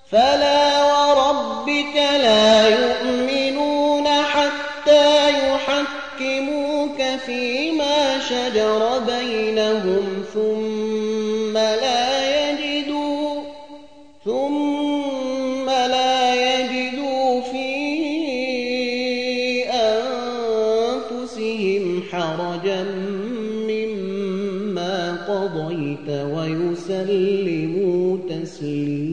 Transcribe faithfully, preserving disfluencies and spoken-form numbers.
فلا وربك لا يؤمنون حتى يحكموك فيما شجر بينهم ثم لا يجدوا ثم لا يجدوا في أنفسهم حرجا مما قضيت ويسلموا تسليما.